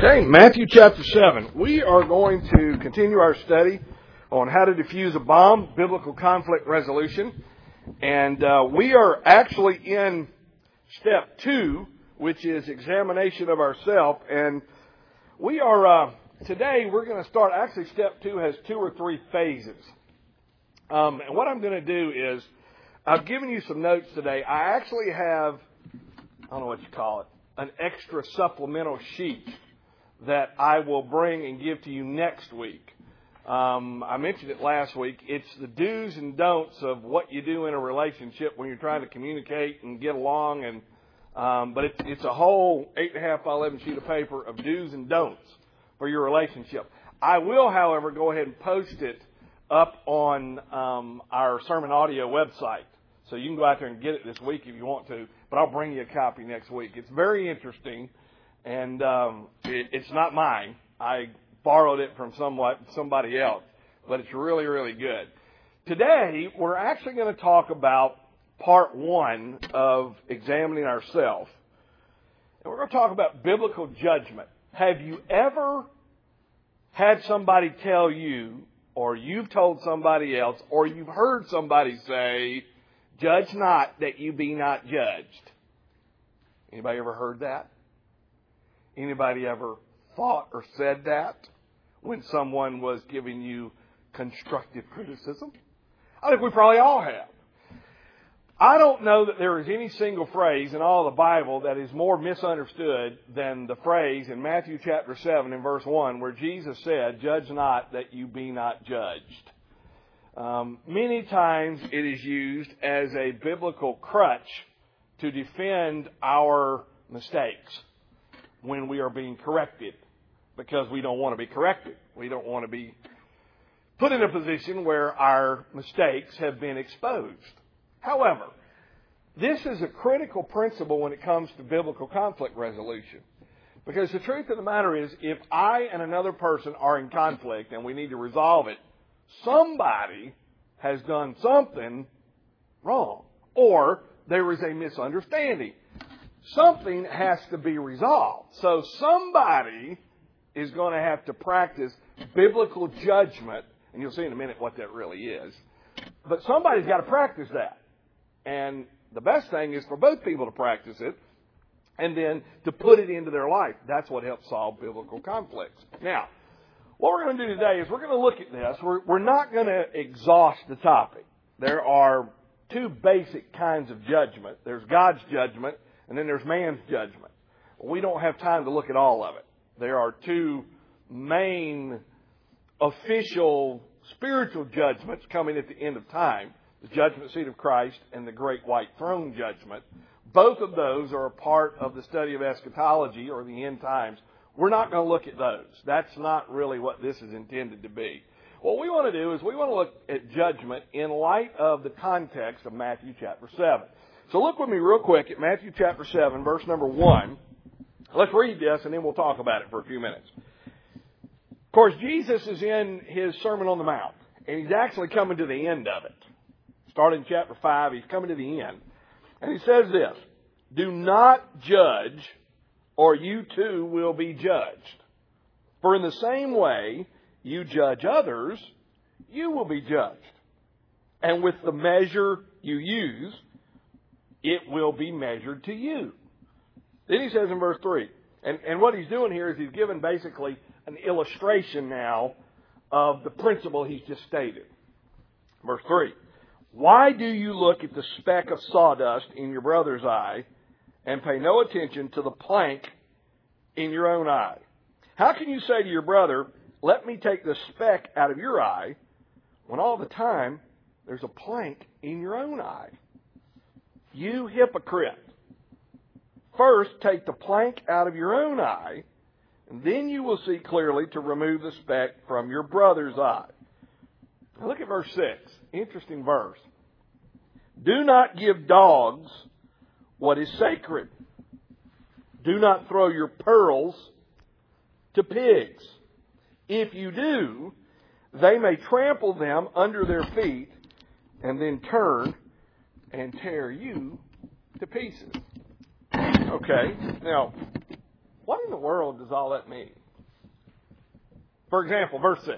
Okay, Matthew chapter 7. We are going to continue our study on how to defuse a bomb, biblical conflict resolution. And we are actually in step 2, which is examination of ourselves. And we are, today we're going to start, actually step 2 has 2 or 3 phases. And what I'm going to do is, I've given you some notes today. I actually have, I don't know what you call it, an extra supplemental sheet that I will bring and give to you next week. I mentioned it last week. It's the do's and don'ts of what you do in a relationship when you're trying to communicate and get along. And but it's a whole 8.5 by 11 sheet of paper of do's and don'ts for your relationship. I will, however, go ahead and post it up on our sermon audio website. So you can go out there and get it this week if you want to. But I'll bring you a copy next week. It's very interesting. And it's not mine. I borrowed it from somebody else. But it's really, really good. Today, we're actually going to talk about part 1 of examining ourselves. And we're going to talk about biblical judgment. Have you ever had somebody tell you, or you've told somebody else, or you've heard somebody say, "Judge not that you be not judged"? Anybody ever heard that? Anybody ever thought or said that when someone was giving you constructive criticism? I think we probably all have. I don't know that there is any single phrase in all the Bible that is more misunderstood than the phrase in Matthew chapter 7 and verse 1 where Jesus said, "Judge not that you be not judged." Many times it is used as a biblical crutch to defend our mistakes when we are being corrected, because we don't want to be corrected. We don't want to be put in a position where our mistakes have been exposed. However, this is a critical principle when it comes to biblical conflict resolution. Because the truth of the matter is, if I and another person are in conflict and we need to resolve it, somebody has done something wrong, or there is a misunderstanding. Something has to be resolved. So somebody is going to have to practice biblical judgment, and you'll see in a minute what that really is. But somebody's got to practice that. And the best thing is for both people to practice it and then to put it into their life. That's what helps solve biblical conflicts. Now, what we're going to do today is we're going to look at this. We're not going to exhaust the topic. There are 2 basic kinds of judgment. There's God's judgment, and then there's man's judgment. We don't have time to look at all of it. There are 2 main official spiritual judgments coming at the end of time. The judgment seat of Christ and the great white throne judgment. Both of those are a part of the study of eschatology or the end times. We're not going to look at those. That's not really what this is intended to be. What we want to do is we want to look at judgment in light of the context of Matthew chapter 7. So look with me real quick at Matthew chapter 7, verse number 1. Let's read this and then we'll talk about it for a few minutes. Of course, Jesus is in his Sermon on the Mount, and he's actually coming to the end of it. Starting in chapter 5, he's coming to the end. And he says this, "Do not judge, or you too will be judged. For in the same way you judge others, you will be judged. And with the measure you use, it will be measured to you." Then he says in verse 3, and what he's doing here is he's given basically an illustration now of the principle he's just stated. Verse 3, "Why do you look at the speck of sawdust in your brother's eye and pay no attention to the plank in your own eye? How can you say to your brother, 'Let me take the speck out of your eye,' when all the time there's a plank in your own eye? You hypocrite! First take the plank out of your own eye, and then you will see clearly to remove the speck from your brother's eye." Now look at verse 6. Interesting verse. "Do not give dogs what is sacred. Do not throw your pearls to pigs. If you do, they may trample them under their feet and then turn and tear you to pieces." Okay, now, what in the world does all that mean? For example, verse 6.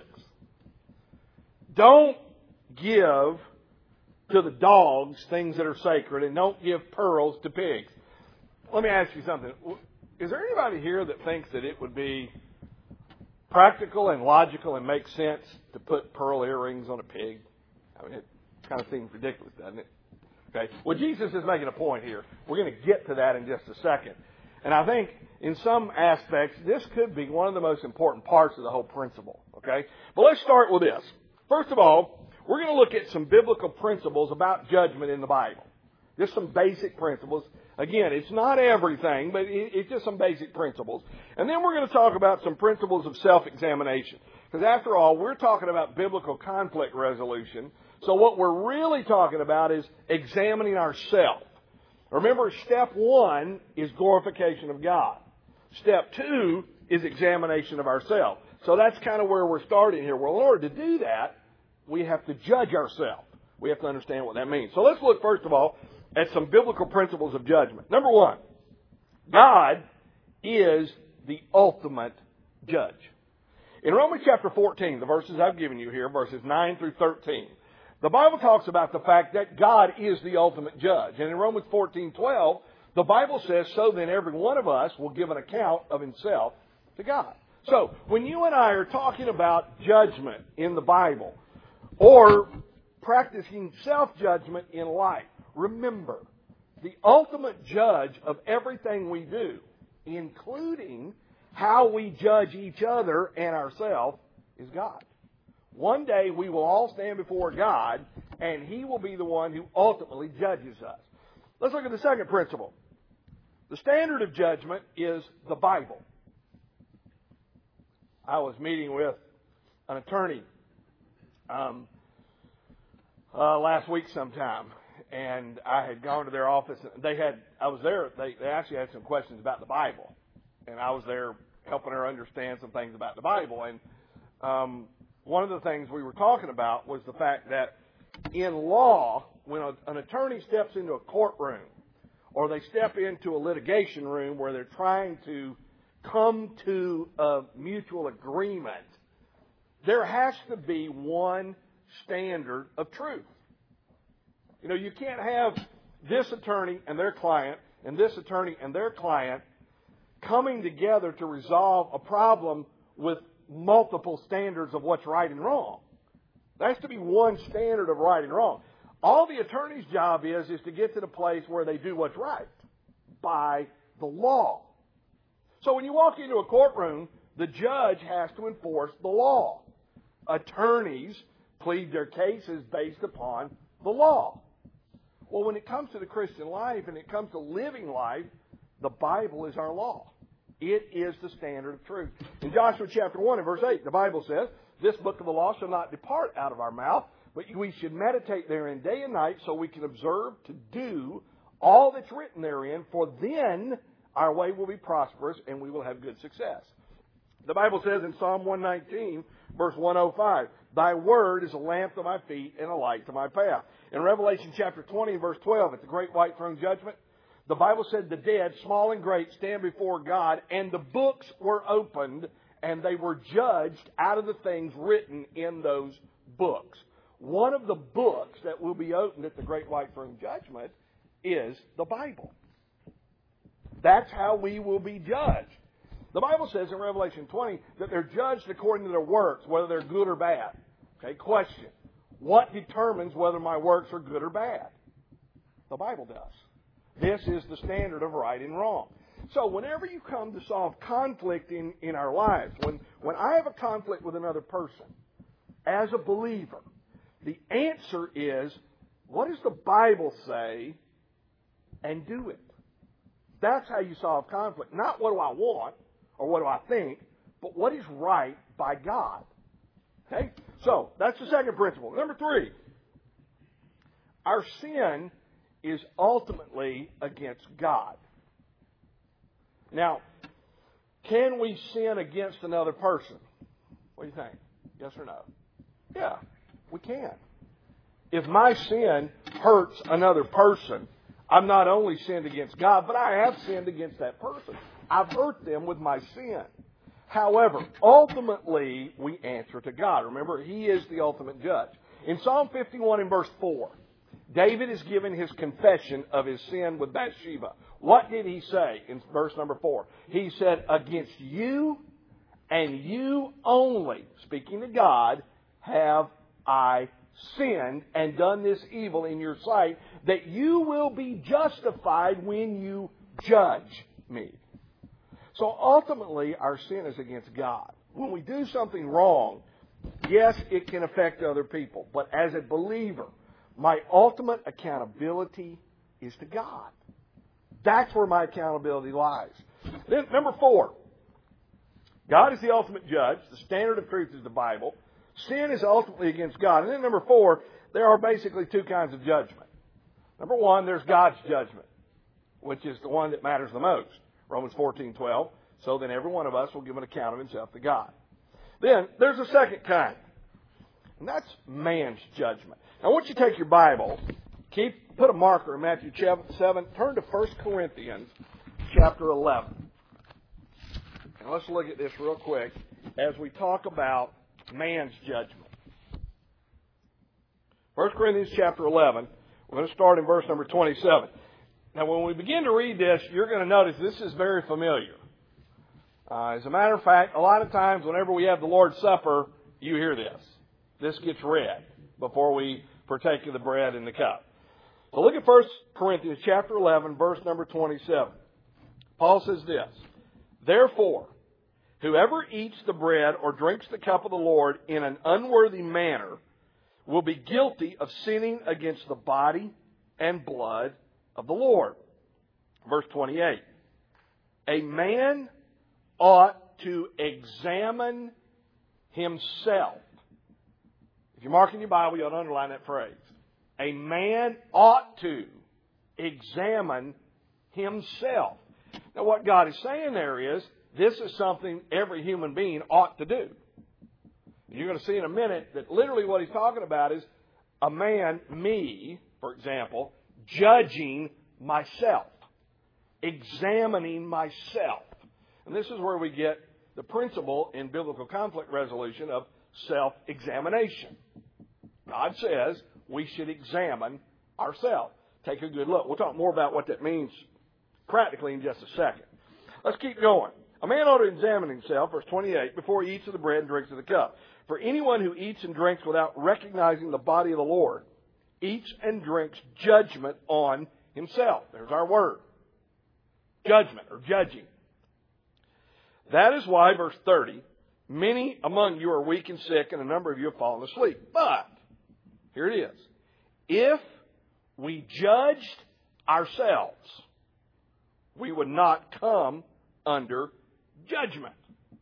Don't give to the dogs things that are sacred, and don't give pearls to pigs. Let me ask you something. Is there anybody here that thinks that it would be practical and logical and make sense to put pearl earrings on a pig? I mean, it kind of seems ridiculous, doesn't it? Okay. Well, Jesus is making a point here. We're going to get to that in just a second. And I think in some aspects, this could be one of the most important parts of the whole principle. Okay. But let's start with this. First of all, we're going to look at some biblical principles about judgment in the Bible. Just some basic principles. Again, it's not everything, but it's just some basic principles. And then we're going to talk about some principles of self-examination. Because after all, we're talking about biblical conflict resolution. So what we're really talking about is examining ourselves. Remember, step 1 is glorification of God. Step 2 is examination of ourselves. So that's kind of where we're starting here. Well, in order to do that, we have to judge ourselves. We have to understand what that means. So let's look, first of all, at some biblical principles of judgment. Number 1, God is the ultimate judge. In Romans chapter 14, the verses I've given you here, verses 9 through 13, the Bible talks about the fact that God is the ultimate judge. And in Romans 14:12, the Bible says, so then every one of us will give an account of himself to God. So, when you and I are talking about judgment in the Bible, or practicing self-judgment in life, remember, the ultimate judge of everything we do, including how we judge each other and ourselves, is God. One day we will all stand before God, and He will be the one who ultimately judges us. Let's look at the second principle. The standard of judgment is the Bible. I was meeting with an attorney last week sometime, and I had gone to their office. I was there. They actually had some questions about the Bible, and I was there helping her understand some things about the Bible. And one of the things we were talking about was the fact that in law, when an attorney steps into a courtroom, or they step into a litigation room where they're trying to come to a mutual agreement, there has to be one standard of truth. You know, you can't have this attorney and their client and this attorney and their client coming together to resolve a problem with multiple standards of what's right and wrong. There has to be one standard of right and wrong. All the attorney's job is to get to the place where they do what's right by the law. So when you walk into a courtroom, the judge has to enforce the law. Attorneys plead their cases based upon the law. Well, when it comes to the Christian life and it comes to living life, the Bible is our law. It is the standard of truth. In Joshua chapter 1 and verse 8, the Bible says, this book of the law shall not depart out of our mouth, but we should meditate therein day and night so we can observe to do all that's written therein, for then our way will be prosperous and we will have good success. The Bible says in Psalm 119, verse 105, thy word is a lamp to my feet and a light to my path. In Revelation chapter 20, verse 12, at the great white throne judgment, the Bible said the dead, small and great, stand before God, and the books were opened, and they were judged out of the things written in those books. One of the books that will be opened at the great white throne judgment is the Bible. That's how we will be judged. The Bible says in Revelation 20 that they're judged according to their works, whether they're good or bad. Okay, question. What determines whether my works are good or bad? The Bible does. This is the standard of right and wrong. So whenever you come to solve conflict in our lives, when I have a conflict with another person, as a believer, the answer is, what does the Bible say? And do it. That's how you solve conflict. Not what do I want or what do I think, but what is right by God. Okay? So, that's the second principle. Number 3, our sin is ultimately against God. Now, can we sin against another person? What do you think? Yes or no? Yeah, we can. If my sin hurts another person, I've not only sinned against God, but I have sinned against that person. I've hurt them with my sin. However, ultimately, we answer to God. Remember, He is the ultimate judge. In Psalm 51 in verse 4, David is given his confession of his sin with Bathsheba. What did he say in verse number 4? He said, against you and you only, speaking to God, have I sinned and done this evil in your sight, that you will be justified when you judge me. So ultimately, our sin is against God. When we do something wrong, yes, it can affect other people. But as a believer, my ultimate accountability is to God. That's where my accountability lies. Then, number 4, God is the ultimate judge. The standard of truth is the Bible. Sin is ultimately against God. And then number 4, there are basically 2 kinds of judgment. Number 1, there's God's judgment, which is the one that matters the most. Romans 14:12. So then every one of us will give an account of himself to God. Then there's a second kind, and that's man's judgment. Now, I want you to take your Bible, put a marker in Matthew 7, turn to 1 Corinthians chapter 11. And let's look at this real quick as we talk about man's judgment. 1 Corinthians chapter 11, we're going to start in verse number 27. Now, when we begin to read this, you're going to notice this is very familiar. As a matter of fact, a lot of times whenever we have the Lord's Supper, you hear this. This gets read before we partake of the bread and the cup. So look at 1 Corinthians chapter 11, verse number 27. Paul says this, therefore, whoever eats the bread or drinks the cup of the Lord in an unworthy manner will be guilty of sinning against the body and blood of the Lord. Verse 28. A man ought to examine himself. If you're marking your Bible, you ought to underline that phrase. A man ought to examine himself. Now, what God is saying there is, this is something every human being ought to do. And you're going to see in a minute that literally what he's talking about is a man, me, for example, judging myself, examining myself. And this is where we get the principle in biblical conflict resolution of self-examination. God says we should examine ourselves. Take a good look. We'll talk more about what that means practically in just a second. Let's keep going. A man ought to examine himself, verse 28, before he eats of the bread and drinks of the cup. For anyone who eats and drinks without recognizing the body of the Lord eats and drinks judgment on himself. There's our word. Judgment or judging. That is why, verse 30, many among you are weak and sick, and a number of you have fallen asleep. But, here it is. If we judged ourselves, we would not come under judgment.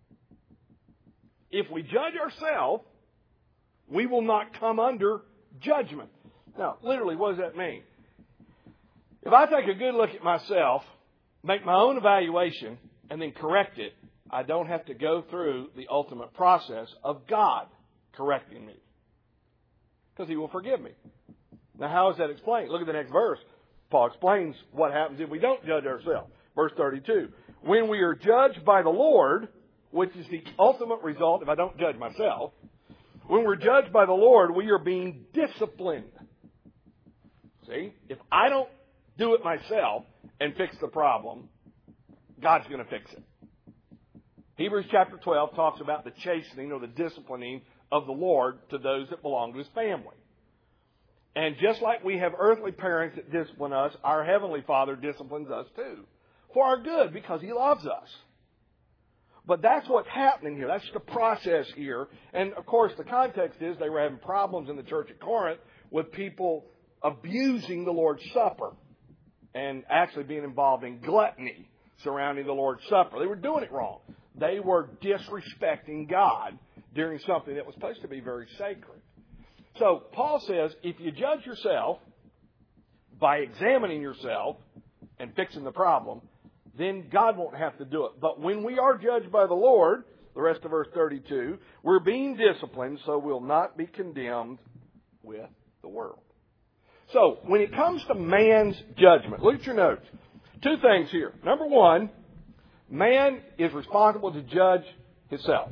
If we judge ourselves, we will not come under judgment. Now, literally, what does that mean? If I take a good look at myself, make my own evaluation, and then correct it, I don't have to go through the ultimate process of God correcting me. Because He will forgive me. Now, how is that explained? Look at the next verse. Paul explains what happens if we don't judge ourselves. Verse 32. When we are judged by the Lord, which is the ultimate result if I don't judge myself, when we're judged by the Lord, we are being disciplined. See? If I don't do it myself and fix the problem, God's going to fix it. Hebrews chapter 12 talks about the chastening or the disciplining of the Lord to those that belong to His family. And just like we have earthly parents that discipline us, our Heavenly Father disciplines us too. For our good, because He loves us. But that's what's happening here. That's the process here. And, of course, the context is they were having problems in the church at Corinth with people abusing the Lord's Supper and actually being involved in gluttony surrounding the Lord's Supper. They were doing it wrong. They were disrespecting God during something that was supposed to be very sacred. So, Paul says, if you judge yourself by examining yourself and fixing the problem, then God won't have to do it. But when we are judged by the Lord, the rest of verse 32, we're being disciplined so we'll not be condemned with the world. So, when it comes to man's judgment, look at your notes. Two things here. Number one, Man is responsible to judge himself.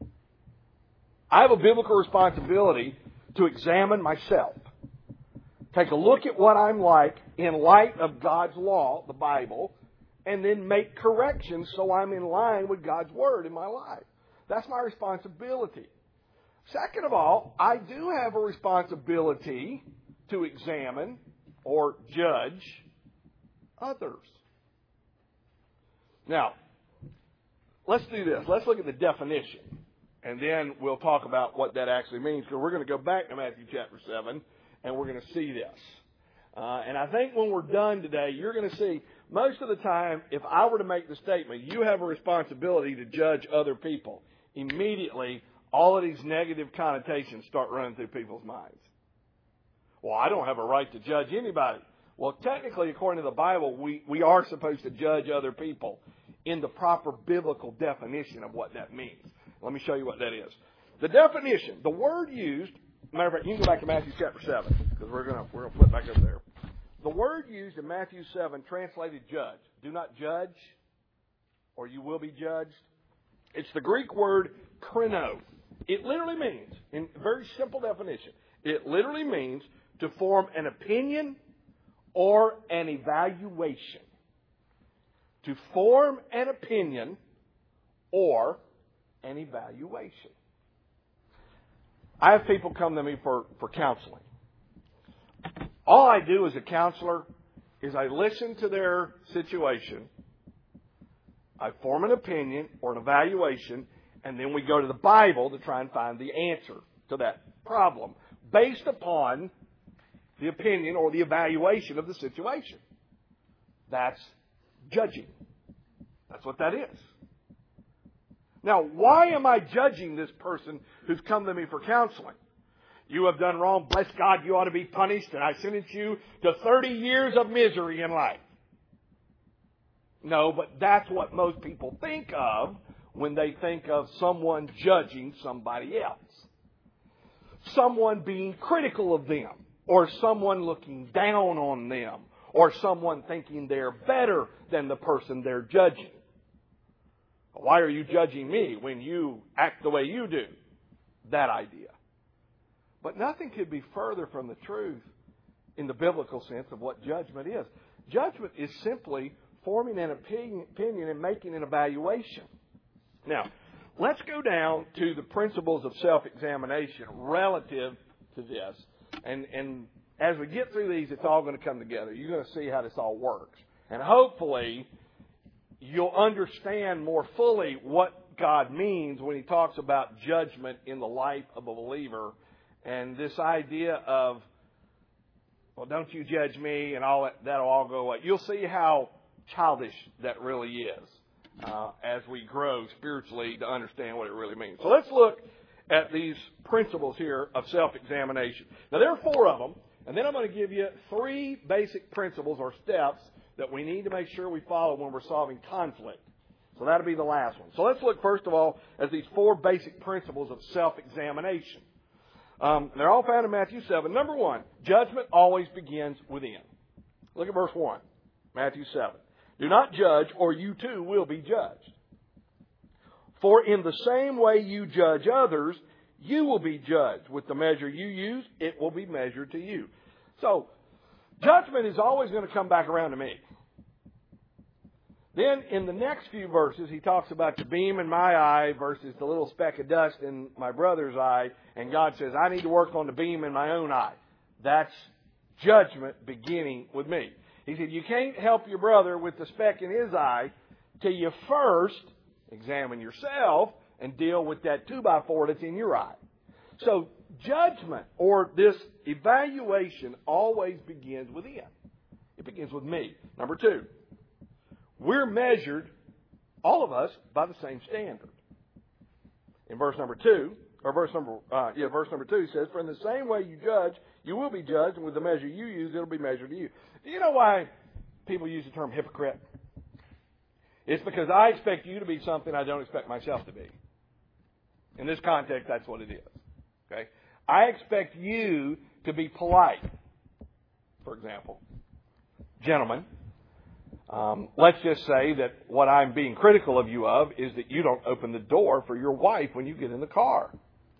I have a biblical responsibility to examine myself. Take a look at what I'm like in light of God's law, the Bible, and then make corrections so I'm in line with God's Word in my life. That's my responsibility. Second of all, I do have a responsibility to examine or judge others. Now, let's do this. Let's look at the definition. And then we'll talk about what that actually means. Because we're going to go back to Matthew chapter 7, and we're going to see this. And I think when we're done today, you're going to see, most of the time, if I were to make the statement, you have a responsibility to judge other people, immediately all of these negative connotations start running through people's minds. Well, I don't have a right to judge anybody. Well, technically, according to the Bible, we are supposed to judge other people in the proper biblical definition of what that means. Let me show you what that is. The definition, the word used, matter of fact, you can go back to Matthew chapter 7, because we're going to flip back over there. The word used in Matthew 7, translated judge. Do not judge, or you will be judged. It's the Greek word krino. It literally means, in a very simple definition, it literally means to form an opinion or an evaluation. To form an opinion or an evaluation. I have people come to me for counseling. All I do as a counselor is I listen to their situation, I form an opinion or an evaluation, and then we go to the Bible to try and find the answer to that problem based upon the opinion or the evaluation of the situation. That's judging. That's what that is. Now, why am I judging this person who's come to me for counseling? You have done wrong. Bless God, you ought to be punished, and I sentence you to 30 years of misery in life. No, but that's what most people think of when they think of someone judging somebody else. Someone being critical of them, or someone looking down on them, or someone thinking they're better than the person they're judging. Why are you judging me when you act the way you do? That idea. But nothing could be further from the truth in the biblical sense of what judgment is. Judgment is simply forming an opinion and making an evaluation. Now, let's go down to the principles of self-examination relative to this. And as we get through these, it's all going to come together. You're going to see how this all works. And hopefully, you'll understand more fully what God means when He talks about judgment in the life of a believer. And this idea of, well, don't you judge me, and all that'll all go away. You'll see how childish that really is as we grow spiritually to understand what it really means. So let's look at these principles here of self-examination. Now, there are 4 of them, and then I'm going to give you 3 basic principles or steps that we need to make sure we follow when we're solving conflict. So that'll be the last one. So let's look first of all at these 4 basic principles of self-examination. They're all found in Matthew 7. Number 1, judgment always begins within. Look at verse 1, Matthew 7. Do not judge, or you too will be judged. For in the same way you judge others, you will be judged. With the measure you use, it will be measured to you. So, judgment is always going to come back around to me. Then, in the next few verses, he talks about the beam in my eye versus the little speck of dust in my brother's eye. And God says, I need to work on the beam in my own eye. That's judgment beginning with me. He said, you can't help your brother with the speck in his eye till you first examine yourself and deal with that 2x4 that's in your eye. So, judgment or this evaluation always begins within. It begins with me. Number 2. We're measured, all of us, by the same standard. In verse number 2, verse number 2 says, for in the same way you judge, you will be judged, and with the measure you use, it'll be measured to you. Do you know why people use the term hypocrite? It's because I expect you to be something I don't expect myself to be. In this context, that's what it is. Okay? I expect you to be polite, for example. Gentlemen, Let's just say that what I'm being critical of you of is that you don't open the door for your wife when you get in the car.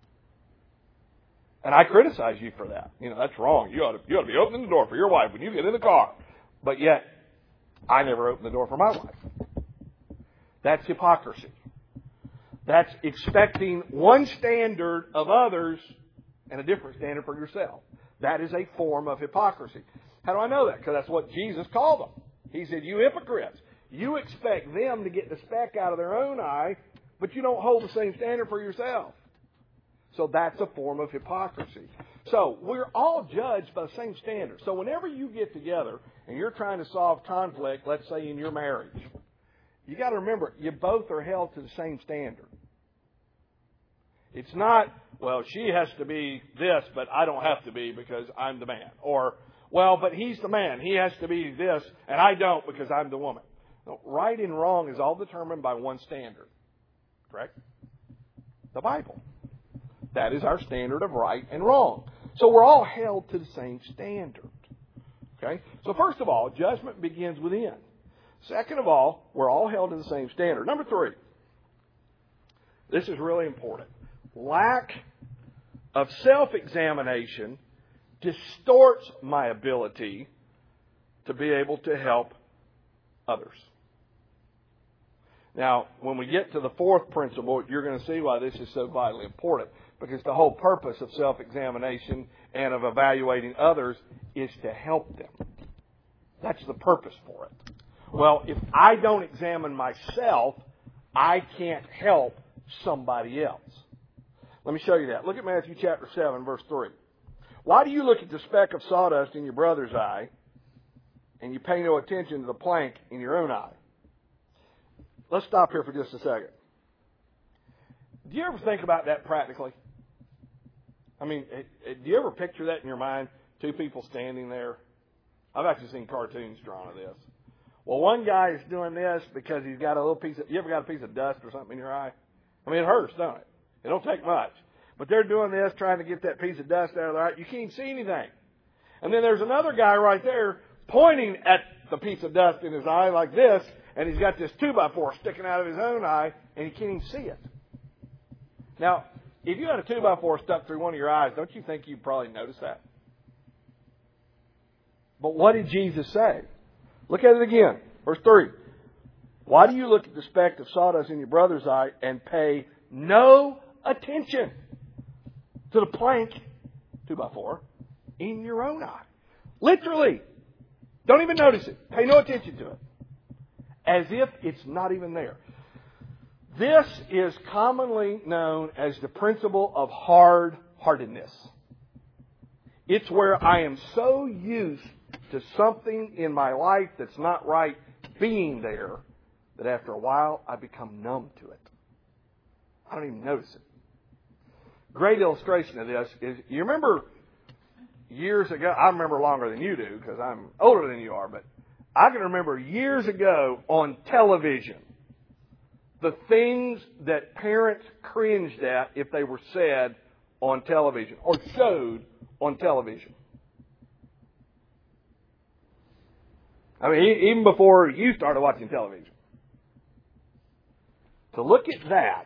And I criticize you for that. That's wrong. You ought to be opening the door for your wife when you get in the car. But yet, I never open the door for my wife. That's hypocrisy. That's expecting one standard of others and a different standard for yourself. That is a form of hypocrisy. How do I know that? Because that's what Jesus called them. He said, you hypocrites. You expect them to get the speck out of their own eye, but you don't hold the same standard for yourself. So that's a form of hypocrisy. So we're all judged by the same standard. So whenever you get together and you're trying to solve conflict, let's say in your marriage, you got to remember, you both are held to the same standard. It's not, well, she has to be this, but I don't have to be because I'm the man. Or, well, but he's the man. He has to be this, and I don't because I'm the woman. No, right and wrong is all determined by one standard. Correct? The Bible. That is our standard of right and wrong. So we're all held to the same standard. Okay? So first of all, judgment begins within. Second of all, we're all held to the same standard. Number 3. This is really important. Lack of self-examination distorts my ability to be able to help others. Now, when we get to the 4th principle, you're going to see why this is so vitally important. Because the whole purpose of self-examination and of evaluating others is to help them. That's the purpose for it. Well, if I don't examine myself, I can't help somebody else. Let me show you that. Look at Matthew chapter 7, verse 3. Why do you look at the speck of sawdust in your brother's eye and you pay no attention to the plank in your own eye? Let's stop here for just a second. Do you ever think about that practically? I mean, do you ever picture that in your mind? 2 people standing there. I've actually seen cartoons drawn of this. Well, one guy is doing this because he's got a little piece of... You ever got a piece of dust or something in your eye? I mean, it hurts, don't it? It don't take much. But they're doing this, trying to get that piece of dust out of their eye. You can't see anything. And then there's another guy right there pointing at the piece of dust in his eye like this, and he's got this 2x4 sticking out of his own eye, and he can't even see it. Now, if you had a 2x4 stuck through one of your eyes, don't you think you'd probably notice that? But what did Jesus say? Look at it again. Verse 3. Why do you look at the speck of sawdust in your brother's eye and pay no attention to the plank, 2x4, in your own eye? Literally. Don't even notice it. Pay no attention to it. As if it's not even there. This is commonly known as the principle of hard-heartedness. It's where I am so used to something in my life that's not right being there that after a while I become numb to it. I don't even notice it. Great illustration of this is, you remember years ago, I remember longer than you do because I'm older than you are, but I can remember years ago on television, the things that parents cringed at if they were said on television or showed on television. I mean, even before you started watching television. To look at that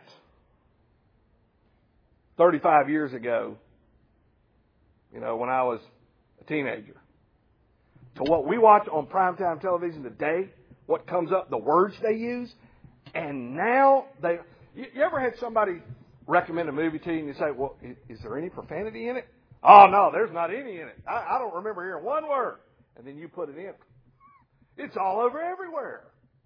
35 years ago, when I was a teenager, to what we watch on primetime television today, what comes up, the words they use, and now you ever had somebody recommend a movie to you and you say, well, is there any profanity in it? Oh, no, there's not any in it. I don't remember hearing one word. And then you put it in. It's all over everywhere.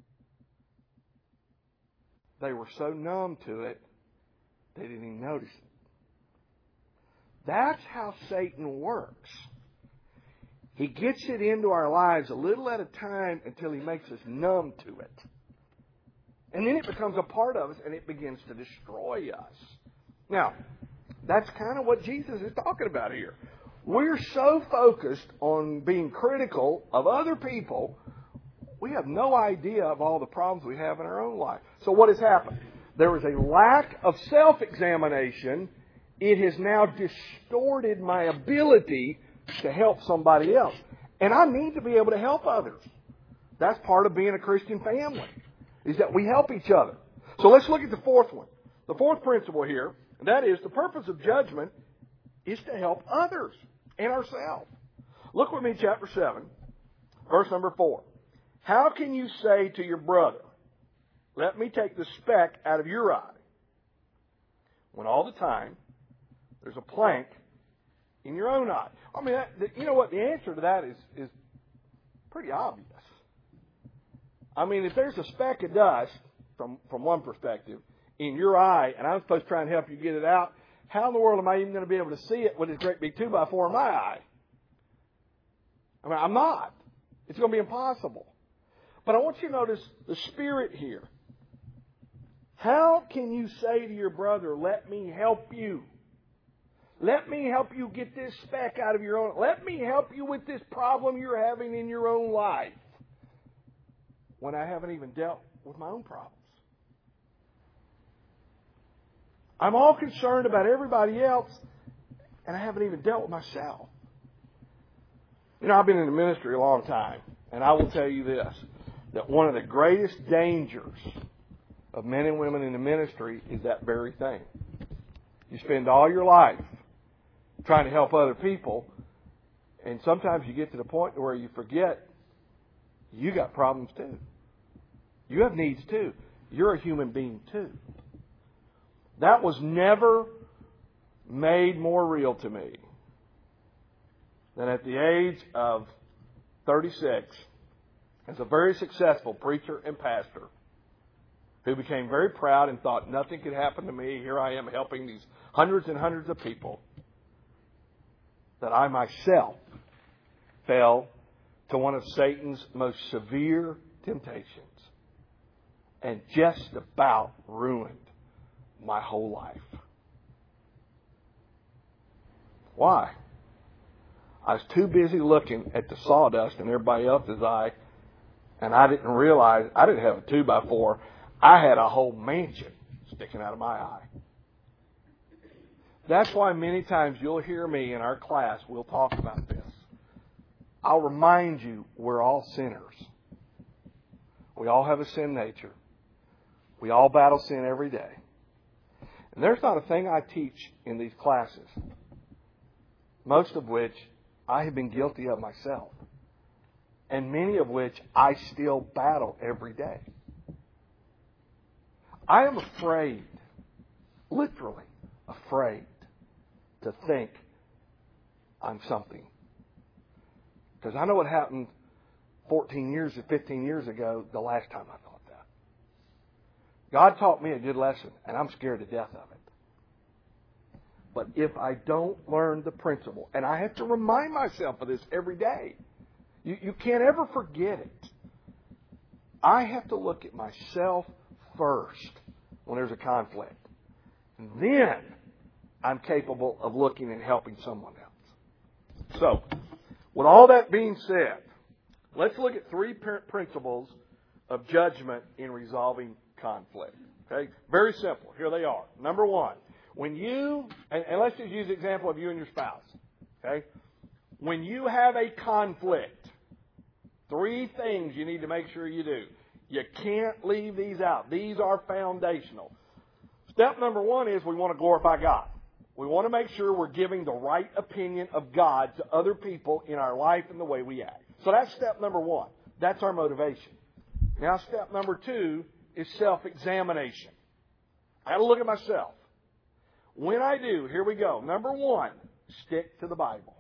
They were so numb to it, they didn't even notice it. That's how Satan works. He gets it into our lives a little at a time until he makes us numb to it. And then it becomes a part of us and it begins to destroy us. Now, that's kind of what Jesus is talking about here. We're so focused on being critical of other people, we have no idea of all the problems we have in our own life. So what has happened? There is a lack of self-examination. It has now distorted my ability to help somebody else. And I need to be able to help others. That's part of being a Christian family, is that we help each other. So let's look at the fourth one. The fourth principle here, and that is the purpose of judgment is to help others and ourselves. Look with me, chapter 7, verse number 4. How can you say to your brother, let me take the speck out of your eye, when all the time there's a plank in your own eye? I mean, you know what? The answer to that is pretty obvious. I mean, if there's a speck of dust, from one perspective, in your eye, and I'm supposed to try and help you get it out, how in the world am I even going to be able to see it with this great big 2x4 in my eye? I mean, I'm not. It's going to be impossible. But I want you to notice the spirit here. How can you say to your brother, let me help you? Let me help you get this speck out of your own. Let me help you with this problem you're having in your own life, when I haven't even dealt with my own problems. I'm all concerned about everybody else, and I haven't even dealt with myself. You know, I've been in the ministry a long time, and I will tell you this, that one of the greatest dangers of men and women in the ministry is that very thing. You spend all your life trying to help other people, and sometimes you get to the point where you forget you got problems too. You have needs too. You're a human being too. That was never made more real to me than at the age of 36 as a very successful preacher and pastor who became very proud and thought nothing could happen to me. Here I am helping these hundreds and hundreds of people, that I myself fell to one of Satan's most severe temptations and just about ruined my whole life. Why? I was too busy looking at the sawdust in everybody else's eye, and I didn't realize I didn't have a 2x4. I had a whole mansion sticking out of my eye. That's why many times you'll hear me in our class, we'll talk about this. I'll remind you we're all sinners. We all have a sin nature. We all battle sin every day. And there's not a thing I teach in these classes, most of which I have been guilty of myself, and many of which I still battle every day. I am afraid, literally afraid, to think I'm something. Because I know what happened 15 years ago, the last time I thought that. God taught me a good lesson, and I'm scared to death of it. But if I don't learn the principle, and I have to remind myself of this every day, you can't ever forget it. I have to look at myself first when there's a conflict. And then I'm capable of looking and helping someone else. So, with all that being said, let's look at three principles of judgment in resolving conflict. Okay? Very simple. Here they are. Number one, when you, and let's just use the example of you and your spouse. Okay? When you have a conflict, three things you need to make sure you do. You can't leave these out. These are foundational. Step number one is we want to glorify God. We want to make sure we're giving the right opinion of God to other people in our life and the way we act. So that's step number one. That's our motivation. Now step number two is self-examination. I got to look at myself. When I do, here we go. Number one, stick to the Bible.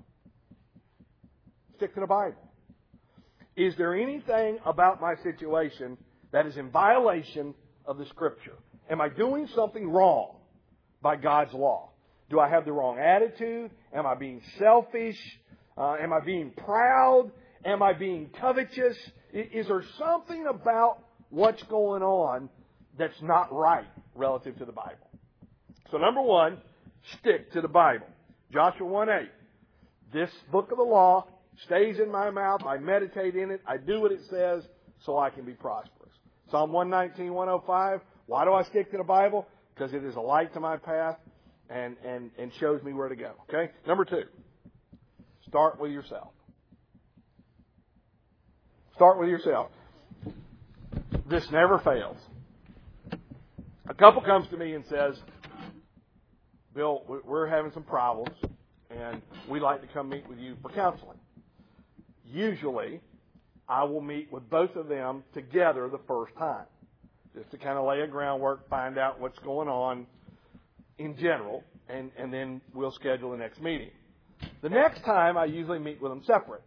Stick to the Bible. Is there anything about my situation that is in violation of the Scripture? Am I doing something wrong by God's law? Do I have the wrong attitude? Am I being selfish? Am I being proud? Am I being covetous? Is there something about what's going on that's not right relative to the Bible? So number one, stick to the Bible. Joshua 1:8. This book of the law stays in my mouth. I meditate in it. I do what it says so I can be prosperous. Psalm 119:105. Why do I stick to the Bible? Because it is a light to my path and shows me where to go. Okay? Number two, start with yourself. Start with yourself. this never fails. A couple comes to me and says, Bill, we're having some problems, and we'd like to come meet with you for counseling. Usually, I will meet with both of them together the first time, just to kind of lay a groundwork, find out what's going on in general, and then we'll schedule the next meeting. The next time, I usually meet with them separate.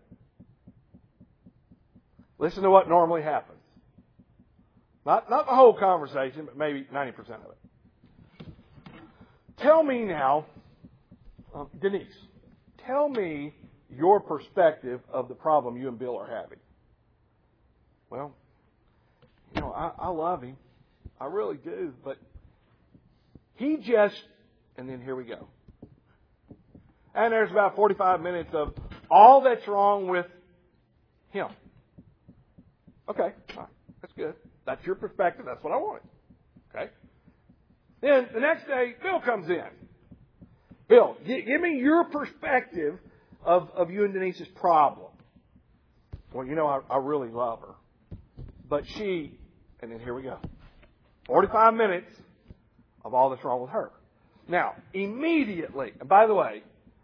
Listen to what normally happens. Not the whole conversation, but maybe 90% of it. Tell me now, Denise, tell me your perspective of the problem you and Bill are having. Well, I love him. I really do. But he just, and then here we go. And there's about 45 minutes of all that's wrong with him. Okay, all right, that's good. That's your perspective. That's what I wanted. Okay? Then the next day, Bill comes in. Bill, give me your perspective of you and Denise's problem. Well, I really love her. But she, and then here we go. 45 minutes of all that's wrong with her. Now, immediately, and by the way,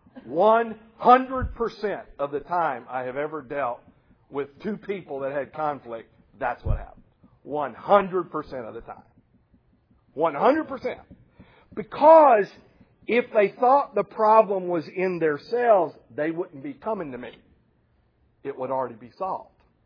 100% of the time I have ever dealt with two people that had conflict, that's what happened. 100% of the time. 100%. Because if they thought the problem was in themselves, they wouldn't be coming to me. It would already be solved.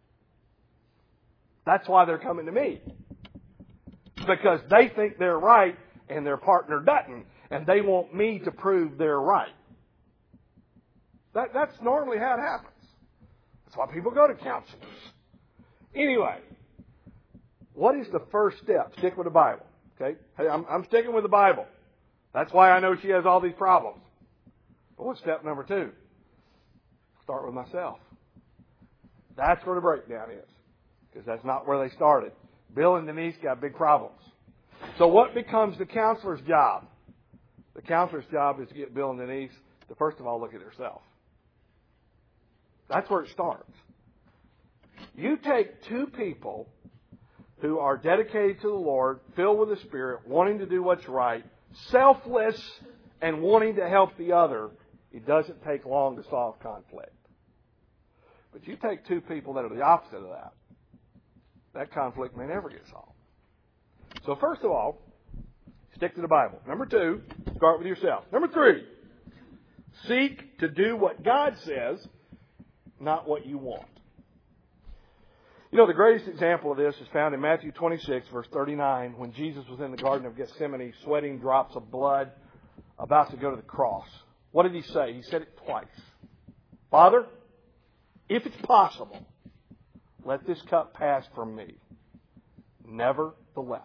That's why they're coming to me. Because they think they're right and their partner doesn't. And they want me to prove they're right. That's normally how it happens. That's why people go to counselors. Anyway, what is the first step? Stick with the Bible. Okay? Hey, I'm sticking with the Bible. That's why I know she has all these problems. But what's step number 2? Start with myself. That's where the breakdown is. Because that's not where they started. Bill and Denise got big problems. So what becomes the counselor's job? The counselor's job is to get Bill and Denise to, first of all, look at themselves. That's where it starts. You take two people who are dedicated to the Lord, filled with the Spirit, wanting to do what's right, selfless, and wanting to help the other. It doesn't take long to solve conflict. But you take two people that are the opposite of that conflict may never get solved. So first of all, stick to the Bible. Number 2, start with yourself. Number 3, seek to do what God says, not what you want. The greatest example of this is found in Matthew 26, verse 39, when Jesus was in the Garden of Gethsemane, sweating drops of blood, about to go to the cross. What did he say? He said it twice. Father, if it's possible, let this cup pass from me. Nevertheless,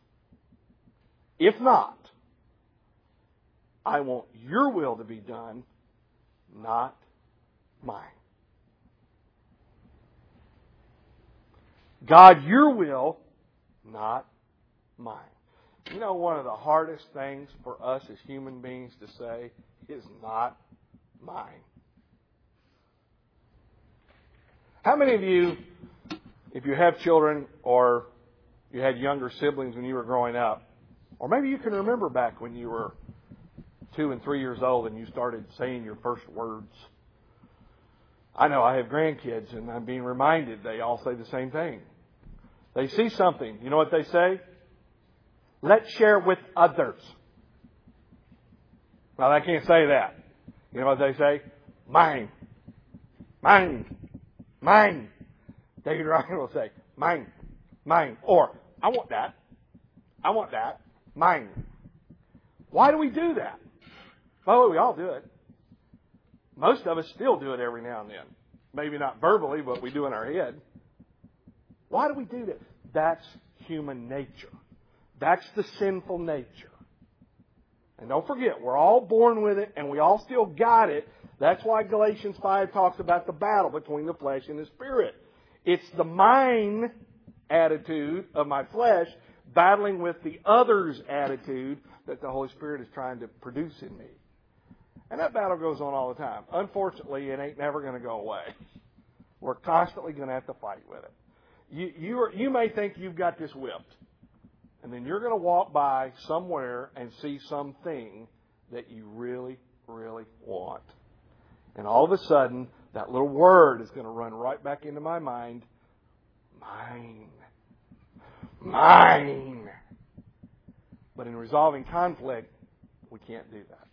if not, I want your will to be done, not mine. God, your will, not mine. One of the hardest things for us as human beings to say is not mine. How many of you, if you have children or you had younger siblings when you were growing up, or maybe you can remember back when you were 2 and 3 years old and you started saying your first words? I know I have grandkids and I'm being reminded they all say the same thing. They see something. You know what they say? Let's share with others. Well, I can't say that. You know what they say? Mine. Mine. Mine. David Ryan will say, mine. Mine. Or, I want that. I want that. Mine. Why do we do that? Well, we all do it. Most of us still do it every now and then. Maybe not verbally, but we do in our head. Why do we do that? That's human nature. That's the sinful nature. And don't forget, we're all born with it, and we all still got it. That's why Galatians 5 talks about the battle between the flesh and the Spirit. It's the mine attitude of my flesh battling with the other's attitude that the Holy Spirit is trying to produce in me. And that battle goes on all the time. Unfortunately, it ain't never going to go away. We're constantly going to have to fight with it. You may think you've got this whipped. And then you're going to walk by somewhere and see something that you really, really want. And all of a sudden, that little word is going to run right back into my mind. Mine. Mine. But in resolving conflict, we can't do that.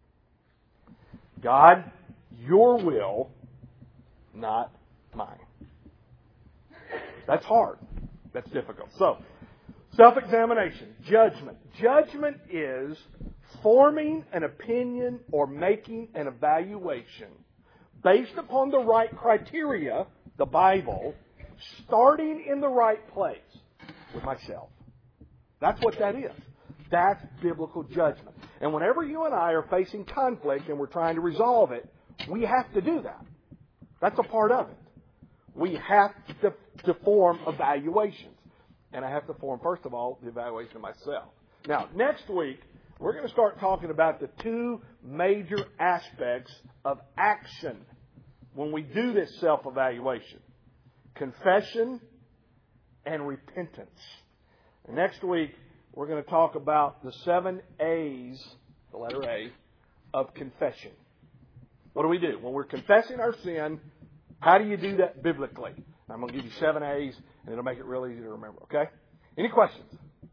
God, your will, not mine. That's hard. That's difficult. So, self-examination, judgment. Judgment is forming an opinion or making an evaluation based upon the right criteria, the Bible, starting in the right place with myself. That's what that is. That's biblical judgment. And whenever you and I are facing conflict and we're trying to resolve it, we have to do that. That's a part of it. We have to form evaluations. And I have to form, first of all, the evaluation of myself. Now, next week, we're going to start talking about the two major aspects of action when we do this self-evaluation. Confession and repentance. And next week, we're going to talk about the 7 A's, the letter A, of confession. What do we do? When we're confessing our sin, how do you do that biblically? I'm going to give you 7 A's, and it'll make it real easy to remember, okay? Any questions?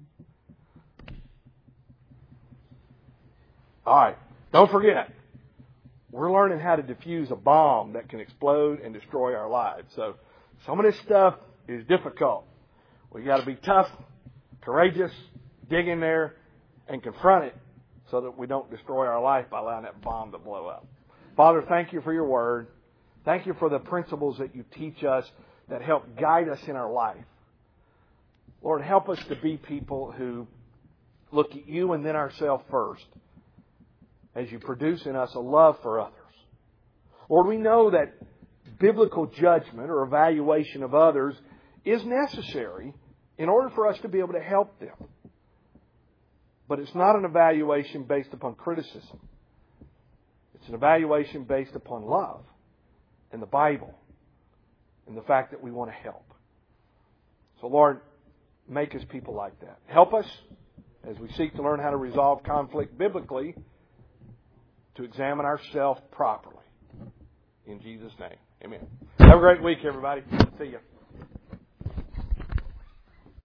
All right. Don't forget, we're learning how to defuse a bomb that can explode and destroy our lives. So some of this stuff is difficult. We've got to be tough, courageous, dig in there, and confront it so that we don't destroy our life by allowing that bomb to blow up. Father, thank you for your word. Thank you for the principles that you teach us that help guide us in our life. Lord, help us to be people who look at you and then ourselves first as you produce in us a love for others. Lord, we know that biblical judgment or evaluation of others is necessary in order for us to be able to help them. But it's not an evaluation based upon criticism. It's an evaluation based upon love and the Bible and the fact that we want to help. So, Lord, make us people like that. Help us as we seek to learn how to resolve conflict biblically to examine ourselves properly. In Jesus' name, amen. Have a great week, everybody. See you.